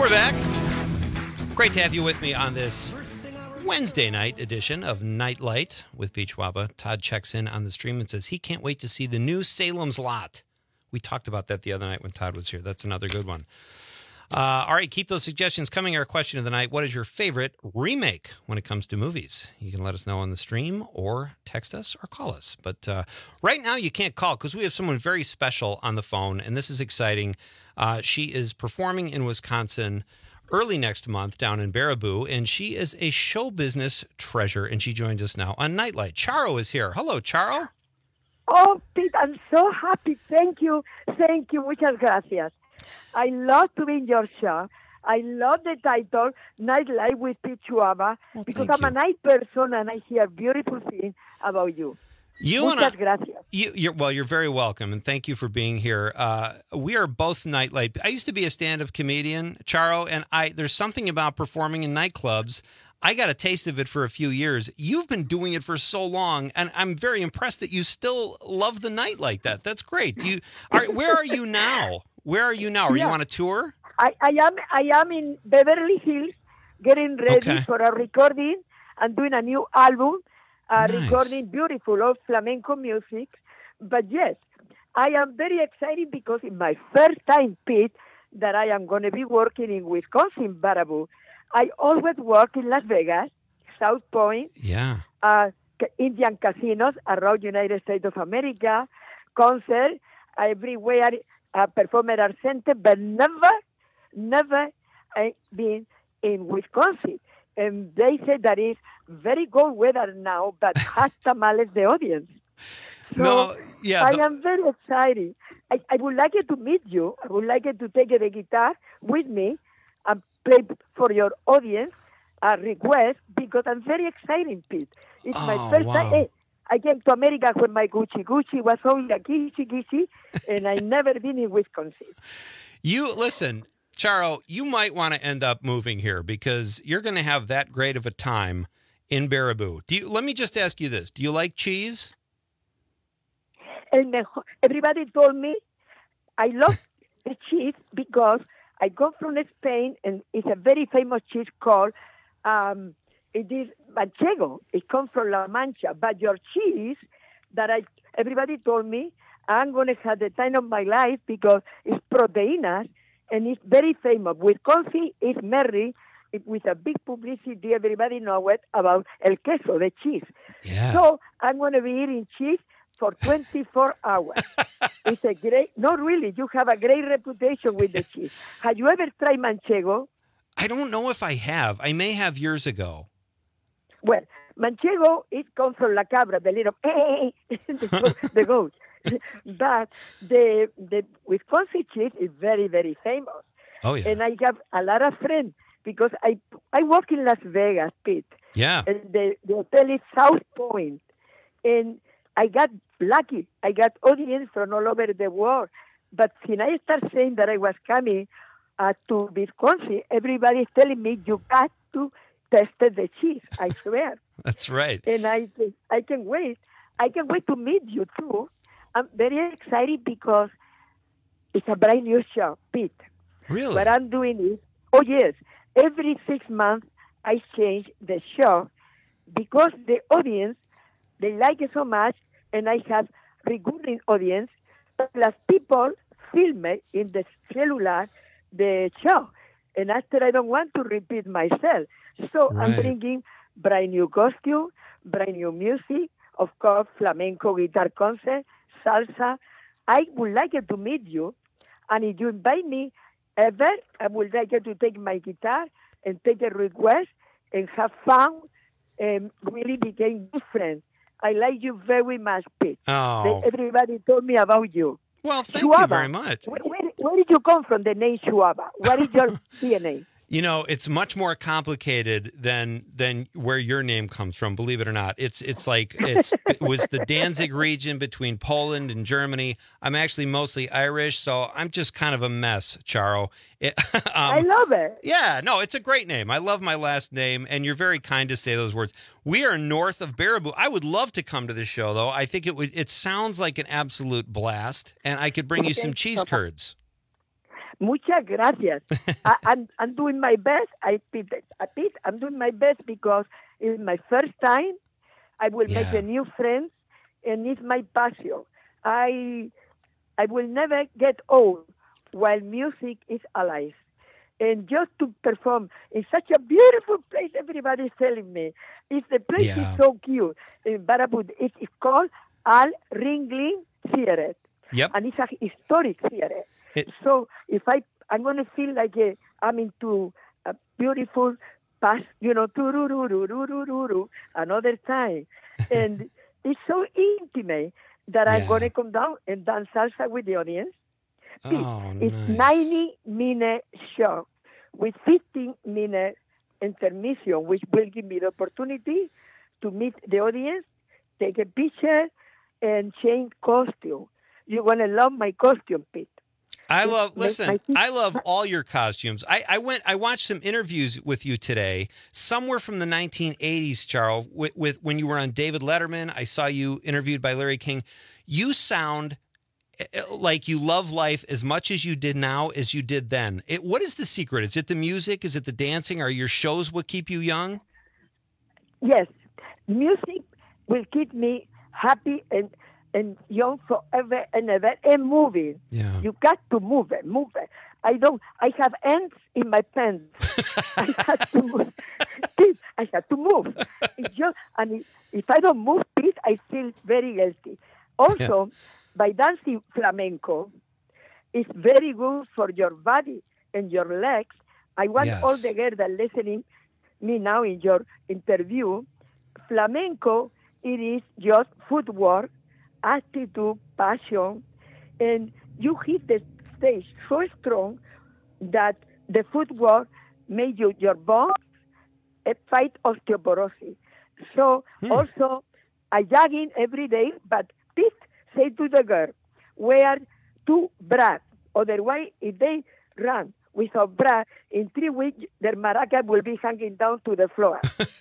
We're back. Great to have you with me on this Wednesday night edition of Nightlight with Peach Waba. Todd checks in on the stream and says he can't wait to see the new Salem's Lot. We talked about that the other night when Todd was here. That's another good one. All right, keep those suggestions coming. Our question of the night, what is your favorite remake when it comes to movies? You can let us know on the stream or text us or call us. But right now you can't call because we have someone very special on the phone, and this is exciting. She is performing in Wisconsin early next month down in Baraboo, and she is a show business treasure, and she joins us now on Nightlight. Charo is here. Hello, Charo. Oh, Pete, I'm so happy. Thank you. Thank you. Muchas gracias. I love to be in your show. I love the title, Nightlight with Pete Waba, because I'm a night person and I hear beautiful things about you. Muchas gracias. You're very welcome, and thank you for being here. We are both Nightlight. I used to be a stand-up comedian, Charo, and there's something about performing in nightclubs. I got a taste of it for a few years. You've been doing it for so long, and I'm very impressed that you still love the night like that. That's great. Where are you now? Where are you now? Are you on a tour? I am in Beverly Hills, getting ready for a recording. I'm doing a new album, recording beautiful old flamenco music. But yes, I am very excited because it's my first time, Pete, that I am going to be working in Wisconsin, Baraboo. I always work in Las Vegas, South Point, Indian casinos around United States of America, concert everywhere, perform at our center, but never been in Wisconsin. And they say that it's very cold weather now, but has tamales the audience. So I am very excited. I would like to meet you. I would like to take the guitar with me and play for your audience request because I'm very excited, Pete. It's my first time. Hey, I came to America when my Gucci was only a Gucci, and I never been in Wisconsin. Listen, Charo, you might want to end up moving here because you're going to have that great of a time in Baraboo. Let me just ask you this. Do you like cheese? Everybody told me I love the cheese because I come from Spain, and it's a very famous cheese called, it is Manchego. It comes from La Mancha. But your cheese everybody told me I'm going to have the time of my life because it's proteinas, and it's very famous. Wisconsin is merry with a big publicity. Everybody knows it about el queso, the cheese. Yeah. So I'm going to be eating cheese for 24 hours. It's a not really, you have a great reputation with the cheese. Have you ever tried Manchego? I don't know if I have. I may have years ago. Well, Manchego, it comes from La Cabra, the little, the goat. But the Wisconsin cheese is very, very famous. Oh, yeah. And I have a lot of friends because I work in Las Vegas, Pete. Yeah. And the hotel is South Point. And I got lucky. I got audience from all over the world. But when I start saying that I was coming to Wisconsin, everybody's telling me, you got to test the cheese. I swear. That's right. And I can wait. I can wait to meet you, too. I'm very excited because it's a brand new show, Pete. Really? What I'm doing is, every 6 months I change the show because the audience, they like it so much, and I have recurring audience, plus people film it in the cellular, the show. And after I don't want to repeat myself. So I'm bringing brand new costume, brand new music, of course, flamenco guitar concert, salsa. I would like to meet you, and if you invite me ever, I would like to take my guitar and take a request and have fun and really become good friends. I like you very much, Pete. Oh. Everybody told me about you. Well, thank you very much. Where did you come from, the name Chuaba? What is your DNA? You know, it's much more complicated than where your name comes from. Believe it or not, it was the Danzig region between Poland and Germany. I'm actually mostly Irish, so I'm just kind of a mess, Charo. I love it. Yeah, no, it's a great name. I love my last name, and you're very kind to say those words. We are north of Baraboo. I would love to come to the show, though. I think it sounds like an absolute blast, and I could bring you some cheese curds. Muchas gracias. I'm doing my best. Pete, I'm doing my best because it's my first time. I will make a new friends, and it's my passion. I will never get old while music is alive. And just to perform in such a beautiful place, everybody's telling me. The place is so cute. In Baraboo, it is called Al Ringling Theater. Yep. And it's a historic theater. So if I'm going to feel like I'm into a beautiful past, another time. And it's so intimate that I'm going to come down and dance salsa with the audience. It's 90-minute show with 15-minute intermission, which will give me the opportunity to meet the audience, take a picture, and change costume. You're going to love my costume, Pete. I love all your costumes. I watched some interviews with you today, somewhere from the 1980s, Charles, with when you were on David Letterman. I saw you interviewed by Larry King. You sound like you love life as much as you did now as you did then. What is the secret? Is it the music? Is it the dancing? Are your shows what keep you young? Yes. Music will keep me happy and young forever and ever, and moving. Yeah. You got to move it. I have ants in my pants. I have to move. And if I don't move, Pete, I feel very guilty. Also, by dancing flamenco, it's very good for your body and your legs. I want all the girls that are listening me now in your interview. Flamenco, it is just footwork, attitude, passion, and you hit the stage so strong that the footwork made your bones fight osteoporosis. So also, I jogging every day, but Pete, say to the girl, wear 2 bras. Otherwise, if they run without bra, in 3 weeks, their maraca will be hanging down to the floor.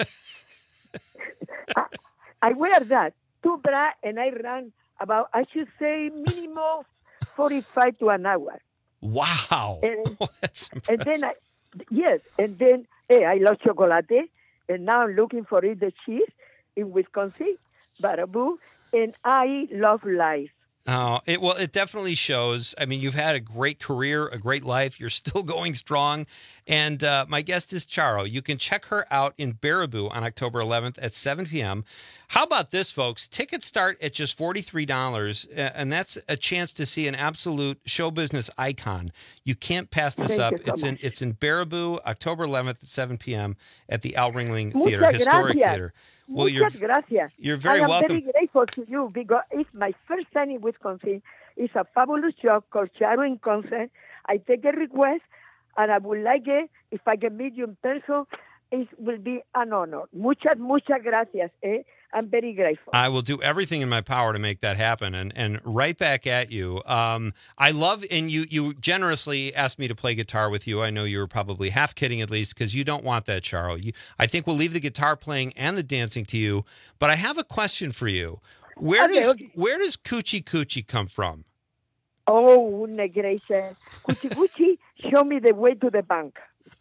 I wear that, 2 bra, and I run about, I should say, minimum 45 to an hour. Wow. That's impressive. And then I love chocolate, and now I'm looking for the cheese in Wisconsin, Baraboo, and I love life. Oh, it definitely shows. I mean, you've had a great career, a great life. You're still going strong. And my guest is Charo. You can check her out in Baraboo on October 11th at 7 p.m. How about this, folks? Tickets start at just $43, and that's a chance to see an absolute show business icon. You can't pass this up. It's in Baraboo, October 11th at 7 p.m. at the Al Ringling Theater, historic theater. Well, gracias. You're very welcome. I'm very grateful to you because it's my first time in Wisconsin. It's a fabulous show called Charo in Concert. I take a request, and I would like it if I can meet you in person. It will be an honor. Muchas gracias. I'm very grateful. I will do everything in my power to make that happen. And right back at you. I love, and you generously asked me to play guitar with you. I know you were probably half kidding at least, because you don't want that, Charo. I think we'll leave the guitar playing and the dancing to you. But I have a question for you. Where does Coochie Coochie come from? Oh, Negresa. Coochie Coochie show me the way to the bank.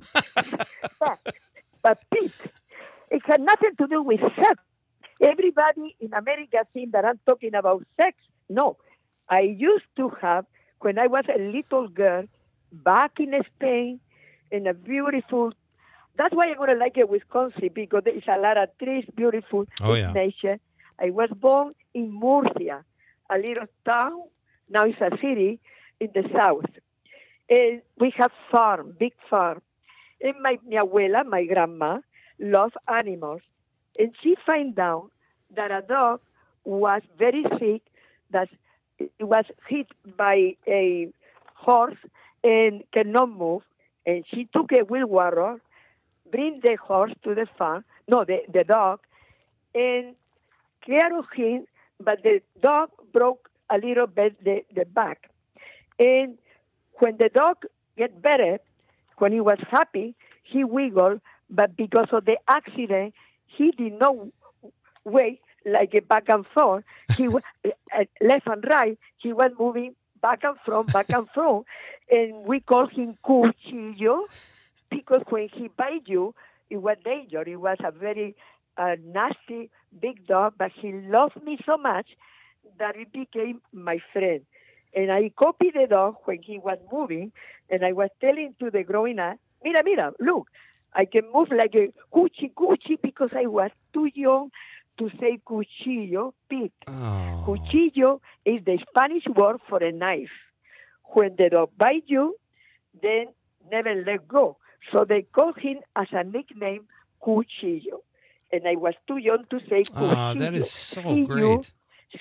But Pete, it had nothing to do with sex. Everybody in America thinks that I'm talking about sex. No. I used to have, when I was a little girl, back in Spain, in a that's why I'm going to like it, Wisconsin, because there is a lot of trees, beautiful nature. I was born in Murcia, a little town. Now it's a city in the south. And we have big farm. And my abuela, my grandma, loved animals. And she found out that a dog was very sick, that it was hit by a horse and cannot move. And she took a wheelbarrow, bring the horse to the farm, the dog, and care of him, but the dog broke a little bit the back. And when the dog get better, when he was happy, he wiggled, but because of the accident, he did not wait like a back and forth. He left and right. He was moving back and from. And we call him Cuchillo because when he bite you, it was danger. It was a very nasty, big dog, but he loved me so much that it became my friend. And I copied the dog when he was moving, and I was telling to the growing up, mira, look, I can move like a cuchi, because I was too young to say cuchillo, Pete. Oh. Cuchillo is the Spanish word for a knife. When the dog bites you, then never let go. So they call him as a nickname, Cuchillo. And I was too young to say Cuchillo. Oh, that is so great.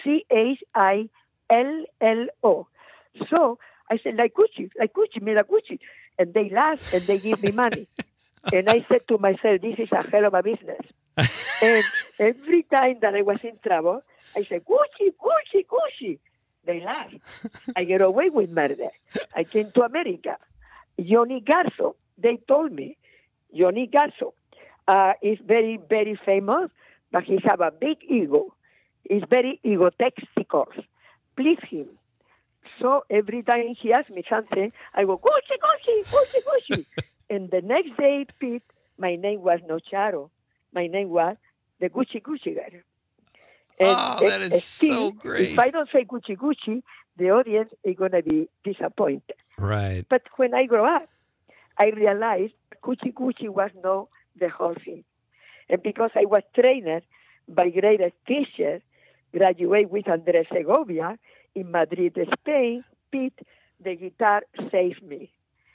Chillo. So I said, like Cuchi, mira Cuchi. And they laugh and they give me money. And I said to myself, this is a hell of a business. And every time that I was in trouble, I said, Cuchi. They laugh. I get away with murder. I came to America. Johnny Garso, they told me, Johnny Garso is very, very famous, but he have a big ego. He's very egotistical. Please him. So every time he asks me something, I go, Cuchi. And the next day, Pete, my name was no Charo. My name was the Gucci guy. And that is still so great. If I don't say Gucci, the audience is going to be disappointed. Right. But when I grow up, I realized Gucci was not the whole thing. And because I was trained by greatest teachers, graduated with Andrés Segovia in Madrid, Spain, Pete, the guitar saved me.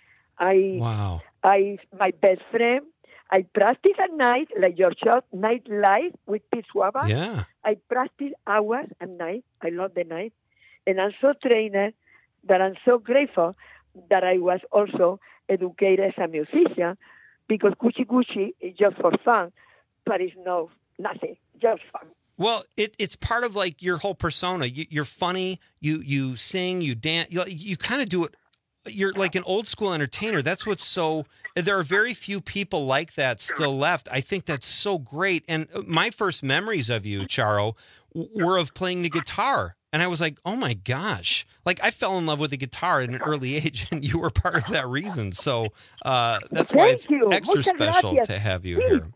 My best friend, I practice at night, like your show, Night Live with Pete Schwaba. Yeah. I practice hours at night. I love the night. And I'm so trained that I'm so grateful that I was also educated as a musician, because Gucci is just for fun, but it's nothing, just fun. Well, it's part of like your whole persona. You're funny, you sing, you dance, you kind of do it. You're like an old school entertainer. That's what's so, there are very few people like that still left. I think that's so great. And my first memories of you, Charo, were of playing the guitar. And I was like, oh my gosh. Like I fell in love with the guitar at an early age, and you were part of that reason. So that's why it's extra special to have you here.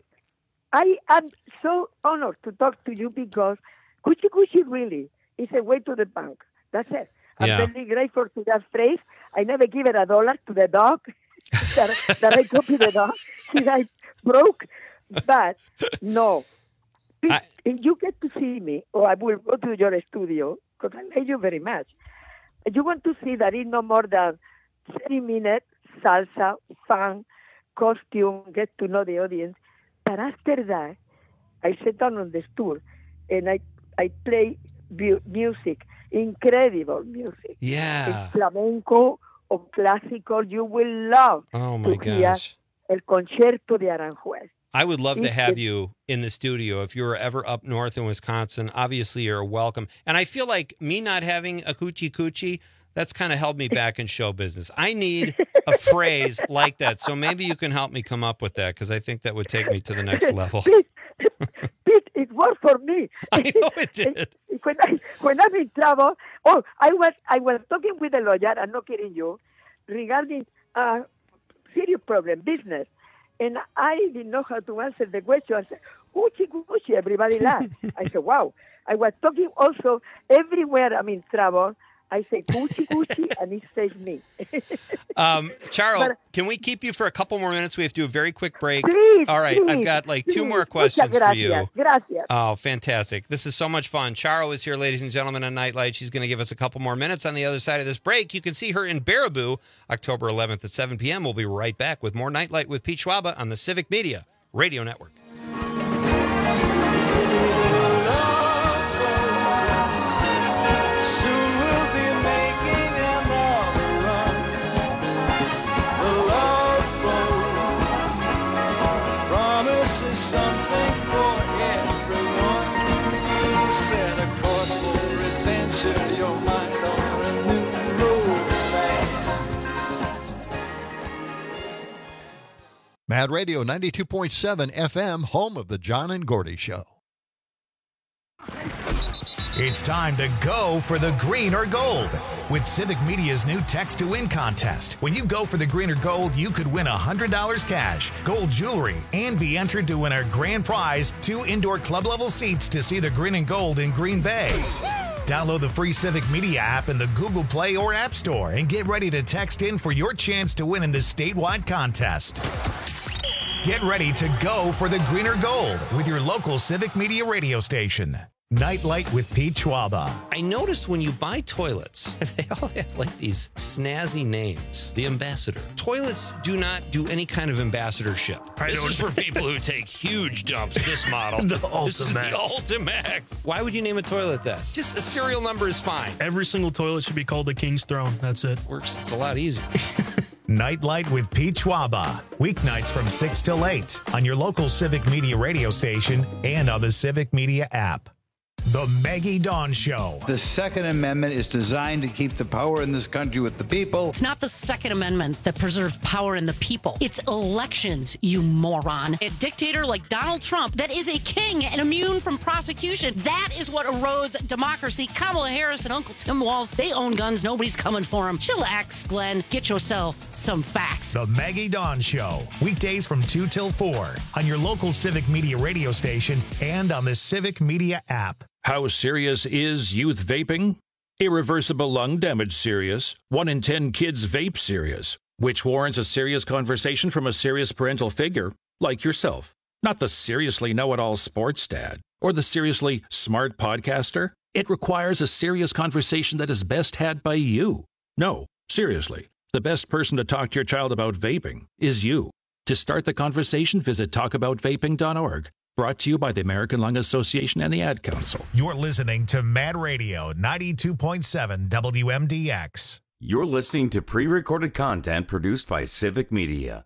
I am so honored to talk to you because Gucci really is a way to the bank. That's it. I'm very grateful to that phrase. I never give it $1 to the dog that I copy the dog. He died broke. But no. If you get to see me, or I will go to your studio, because I like you very much. You want to see that it's no more than 30 minutes, salsa, fun, costume, get to know the audience. But after that, I sit down on the stool and I play music, incredible music. Yeah. It's flamenco or classical. You will love to hear El Concierto de Aranjuez. I would love to have you in the studio if you were ever up north in Wisconsin. Obviously, you're welcome. And I feel like me not having a coochie, that's kind of held me back in show business. I need a phrase like that. So maybe you can help me come up with that, because I think that would take me to the next level. Pete, it worked for me. I know it did. When I'm in trouble, I was talking with a lawyer, I'm not kidding you, regarding a serious problem, business. And I didn't know how to answer the question. I said, Gucci, everybody laughed. I said, wow. I was talking also everywhere I'm in trouble. I say Gucci, and it saves me. Charo, can we keep you for a couple more minutes? We have to do a very quick break. Please, all right, I've got like two more questions for you. Gracias. Oh, fantastic. This is so much fun. Charo is here, ladies and gentlemen, on Nightlight. She's going to give us a couple more minutes on the other side of this break. You can see her in Baraboo, October 11th at 7 p.m. We'll be right back with more Nightlight with Pete Schwaba on the Civic Media Radio Network. Mad Radio 92.7 FM, home of the John and Gordy Show. It's time to go for the green or gold with Civic Media's new Text to Win contest. When you go for the green or gold, you could win $100 cash, gold jewelry, and be entered to win our grand prize, 2 indoor club-level seats to see the green and gold in Green Bay. Download the free Civic Media app in the Google Play or App Store and get ready to text in for your chance to win in this statewide contest. Get ready to go for the green or gold with your local Civic Media radio station. Nightlight with Pete Schwaba. I noticed when you buy toilets, they all have like these snazzy names. The Ambassador. Toilets do not do any kind of ambassadorship. This is for people who take huge dumps, this model. The This is the Ultimax. Ultimax. Why would you name a toilet that? Just the serial number is fine. Every single toilet should be called the King's Throne. That's it. Works. It's a lot easier. Nightlight with Pete Schwaba. Weeknights from 6 till 8 on your local Civic Media radio station and on the Civic Media app. The Maggie Dawn Show. The Second Amendment is designed to keep the power in this country with the people. It's not the Second Amendment that preserves power in the people. It's elections, you moron. A dictator like Donald Trump that is a king and immune from prosecution. That is what erodes democracy. Kamala Harris and Uncle Tim Walz, they own guns. Nobody's coming for them. Chillax, Glenn. Get yourself some facts. The Maggie Dawn Show. Weekdays from 2 till 4 on your local Civic Media radio station and on the Civic Media app. How serious is youth vaping? Irreversible lung damage serious. 1 in 10 kids vape serious, which warrants a serious conversation from a serious parental figure like yourself. Not the seriously know-it-all sports dad or the seriously smart podcaster. It requires a serious conversation that is best had by you. No, seriously, the best person to talk to your child about vaping is you. To start the conversation, visit talkaboutvaping.org. Brought to you by the American Lung Association and the Ad Council. You're listening to Mad Radio 92.7 WMDX. You're listening to pre-recorded content produced by Civic Media.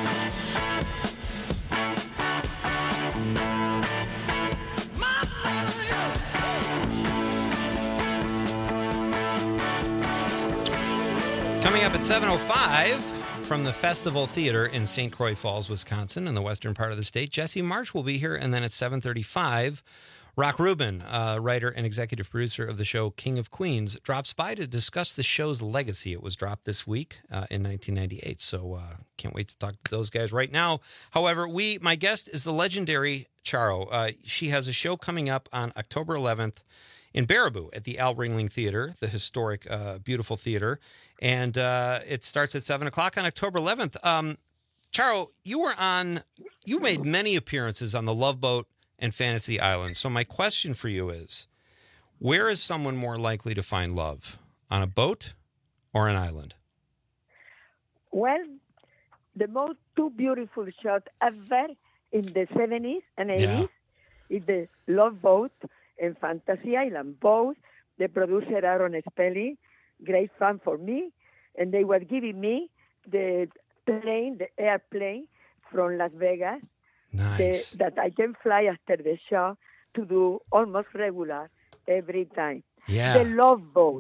Coming up at 7:05 from the Festival Theater in St. Croix Falls, Wisconsin, in the western part of the state, Jesse March will be here. And then at 7:35, Rock Rubin, writer and executive producer of the show King of Queens, drops by to discuss the show's legacy. It was dropped this week in 1998, so can't wait to talk to those guys right now. However, my guest is the legendary Charo. She has a show coming up on October 11th in Baraboo at the Al Ringling Theater, the historic, beautiful theater. And it starts at 7 o'clock on October 11th. Charo, you made many appearances on the Love Boat and Fantasy Island. So my question for you is, where is someone more likely to find love? On a boat or an island? Well, the most two beautiful shots ever in the 70s and 80s is the Love Boat and Fantasy Island. Both the producer Aaron Spelling, great fan for me, and they were giving me the airplane from Las Vegas, nice. that I can fly after the show to do almost regular every time. Yeah. The Love Boat.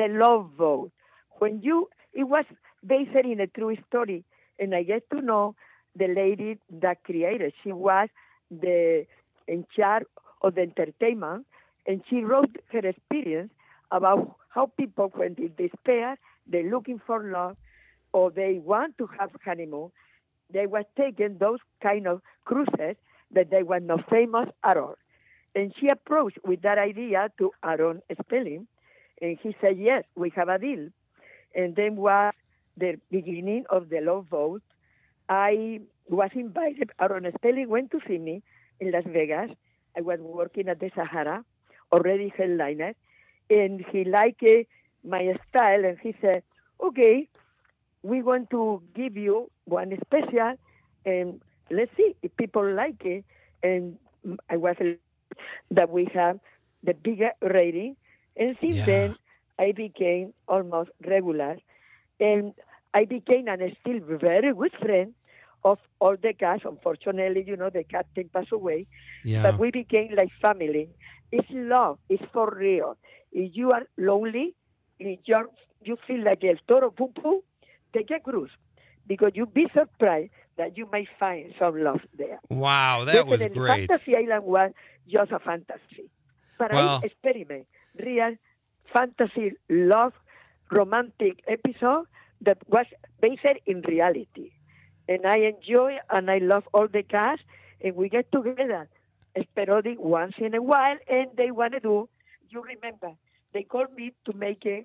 It was based in a true story, and I get to know the lady that created. She was in charge of the entertainment, and she wrote her experience about how people, when they despair, they're looking for love, or they want to have honeymoon, they were taking those kind of cruises that they were not famous at all. And she approached with that idea to Aaron Spelling, and he said, yes, we have a deal. And then was the beginning of the Love Boat. I was invited. Aaron Spelling went to see me in Las Vegas. I was working at the Sahara, already headliner, and he liked my style, and he said, okay, we're going to give you one special, and let's see if people like it. And I was that we have the bigger rating, and since then I became almost regular, and I became and still very good friend of all the cast. Unfortunately, the captain passed away, but we became like family. It's love. It's for real. If you are lonely, if you feel like El Toro Poo Poo, take a cruise, because you'll be surprised that you may find some love there. Wow, that was great. Fantasy Island was just a fantasy. But Well- I experiment real fantasy, love, romantic episode that was based in reality. And I enjoy and I love all the cast, and we get together periodic once in a while, and they want to do, you remember, they called me to make the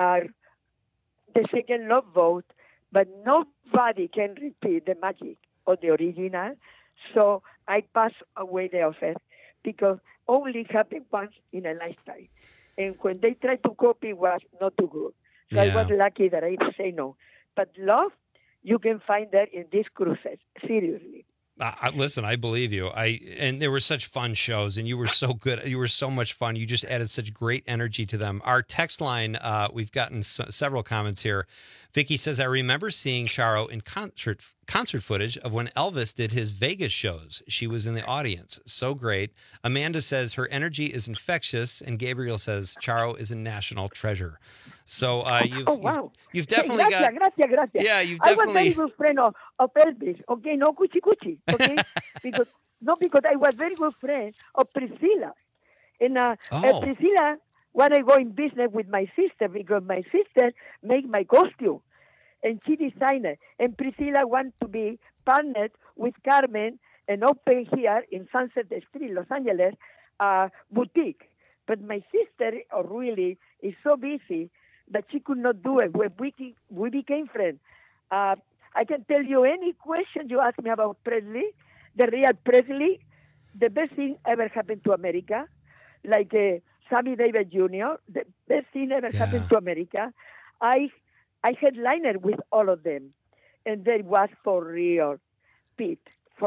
second Love vote, but nobody can repeat the magic of the original, so I pass away the offer because only happened once in a lifetime. And when they tried to copy, it was not too good. So I was lucky that I say no. But love, you can find that in these cruises, seriously. Listen, I believe you. And there were such fun shows, and you were so good. You were so much fun. You just added such great energy to them. Our text line, we've gotten several comments here. Vicky says, I remember seeing Charo in concert footage of when Elvis did his Vegas shows. She was in the audience. So great. Amanda says her energy is infectious, and Gabriel says Charo is a national treasure. So you've definitely got... Gracias. Yeah, you've I was definitely... very good friend of Elvis, okay? No cuchi, okay? because I was very good friend of Priscilla. And Priscilla, when I go in business with my sister, because my sister make my costume, and she designed it. And Priscilla want to be partnered with Carmen and open here in Sunset Street, Los Angeles, boutique. But my sister really is so busy that she could not do it. When we became friends. I can tell you any question you ask me about Presley, the real Presley, the best thing ever happened to America, like Sammy Davis Jr., the best thing ever happened to America. I headlined with all of them, and that was for real, Pete.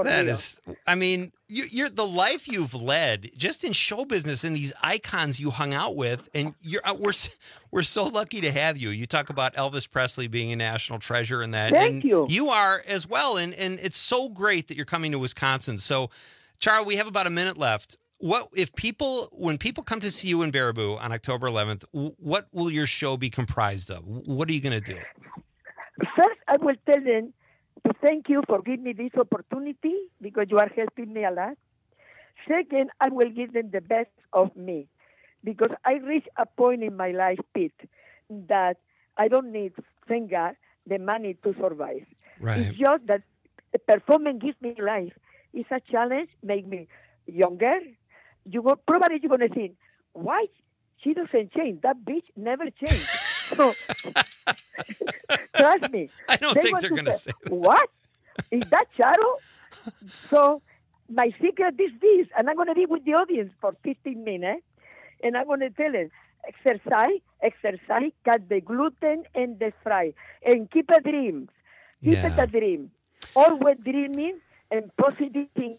I mean, you're the life you've led just in show business and these icons you hung out with, and we're so lucky to have you. You talk about Elvis Presley being a national treasure and that. Thank you. You are as well, and it's so great that you're coming to Wisconsin. So, Charo, we have about a minute left. When people come to see you in Baraboo on October 11th, what will your show be comprised of? What are you going to do? First, I will tell them to thank you for giving me this opportunity because you are helping me a lot. Second, I will give them the best of me because I reached a point in my life, Pete, that I don't need, thank God, the money to survive. Right. It's just that the performance gives me life. It's a challenge, make me younger. Probably you're going to think, why she doesn't change? That bitch never changed. So, trust me. I don't think they're going to say that. What? Is that Charo? So, my secret is this, and I'm going to be with the audience for 15 minutes, and I'm going to tell them, exercise, cut the gluten and the fry, and keep a dream. Keep it a dream. Always dreaming and positive thinking,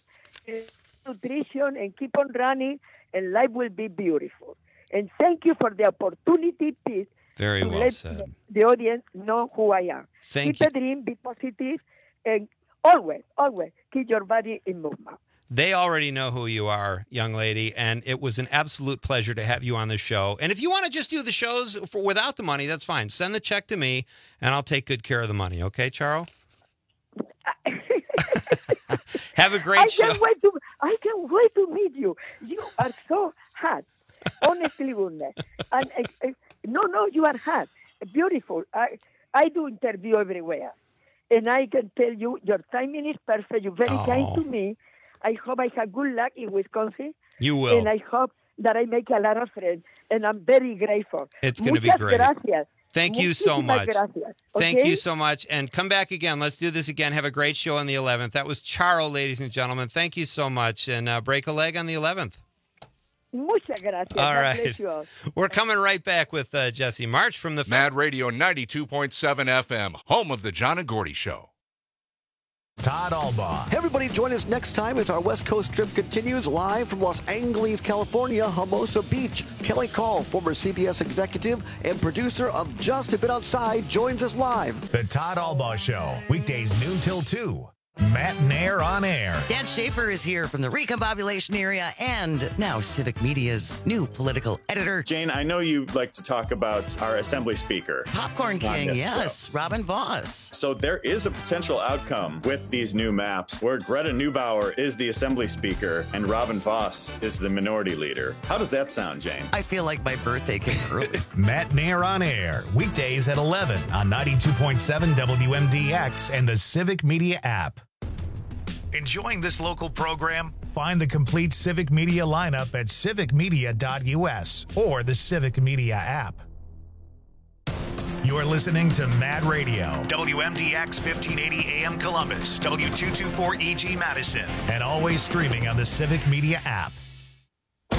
nutrition, and keep on running, and life will be beautiful. And thank you for the opportunity, Pete. Very well said. The audience know who I am. Thank keep you. a dream, be positive, and always keep your body in movement. They already know who you are, young lady, and it was an absolute pleasure to have you on the show. And if you want to just do the shows without the money, that's fine. Send the check to me, and I'll take good care of the money. Okay, Charo? Have a great show. I can't wait to meet you. You are so hot. Honestly, goodness. And no, you are hot. Beautiful. I do interview everywhere. And I can tell you, your timing is perfect. You're very kind to me. I hope I have good luck in Wisconsin. You will. And I hope that I make a lot of friends. And I'm very grateful. It's going to be great. Gracias. Thank you so much. Gracias. Thank Okay? you so much. And come back again. Let's do this again. Have a great show on the 11th. That was Charo, ladies and gentlemen. Thank you so much. And break a leg on the 11th. Muchas gracias. All God right. bless you all. We're coming right back with Jesse March from the Mad Radio 92.7 FM, home of the John and Gordy Show. Todd Albaugh. Everybody join us next time as our West Coast trip continues live from Los Angeles, California, Hermosa Beach. Kelly Call, former CBS executive and producer of Just a Bit Outside, joins us live. The Todd Albaugh Show, weekdays noon till 2 Matt Nair on air. Dan Schaefer is here from the Recombobulation area and now Civic Media's new political editor. Jane, I know you like to talk about our Assembly Speaker. Popcorn King, yes, Robin Voss. So there is a potential outcome with these new maps where Greta Neubauer is the Assembly Speaker and Robin Voss is the Minority Leader. How does that sound, Jane? I feel like my birthday came early. Matt Nair on air, weekdays at 11 on 92.7 WMDX and the Civic Media app. Enjoying this local program? Find the complete Civic Media lineup at civicmedia.us or the Civic Media app. You're listening to Mad Radio, WMDX 1580 AM Columbus, W224EG Madison, and always streaming on the Civic Media app.